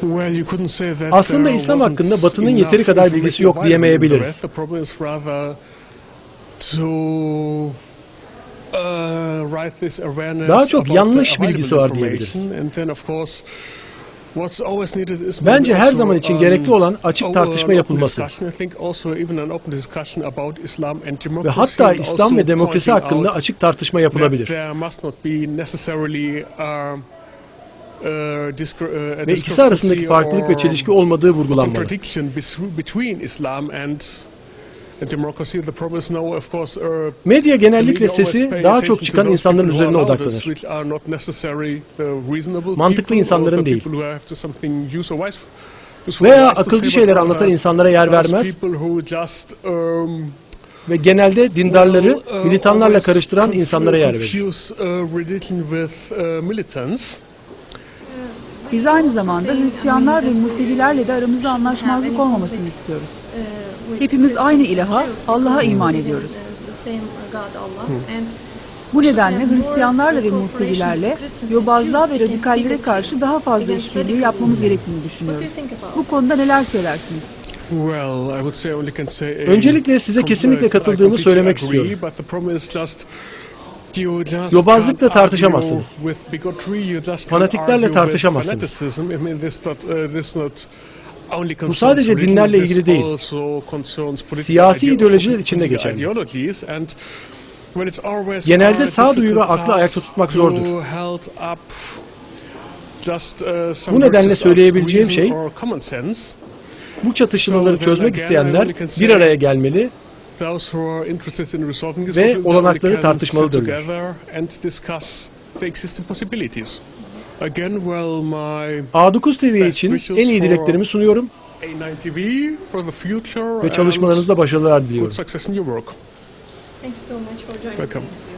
Aslında İslam hakkında Batı'nın yeteri kadar bilgisi yok diyemeyebiliriz. Daha çok yanlış bilgisi var diyebiliriz. Bence her zaman için gerekli olan açık tartışma yapılması ve hatta İslam ve demokrasi hakkında açık tartışma yapılabilir. Ve ikisi arasındaki farklılık ve çelişki olmadığı vurgulanmalı. Medya genellikle sesi daha çok çıkan insanların üzerine odaklanır. Mantıklı insanların değil. Veya akılcı şeyler anlatan insanlara yer vermez ve genelde dindarları militanlarla karıştıran insanlara yer verir. Biz aynı zamanda Hristiyanlar ve Musevilerle de aramızda anlaşmazlık olmamasını istiyoruz. Hepimiz aynı ilaha, Allah'a iman ediyoruz. Bu nedenle Hristiyanlarla ve Musevilerle yobazlığa ve radikallere karşı daha fazla işbirliği yapmamız gerektiğini düşünüyoruz. Bu konuda neler söylersiniz? Öncelikle size kesinlikle katıldığımı söylemek istiyorum. Yobazlıkla tartışamazsınız. Fanatiklerle tartışamazsınız. Bu sadece dinlerle ilgili değil. Siyasi ideolojiler içinde geçerli. Genelde sağduyu ve aklı ayakta tutmak zordur. Bu nedenle söyleyebileceğim şey, bu çatışmaları çözmek isteyenler bir araya gelmeli ve olanakları tartışmalıdırlar. A9 TV için en iyi dileklerimi sunuyorum ve çalışmalarınızda başarılar diliyorum. Thank you so much for joining. Welcome.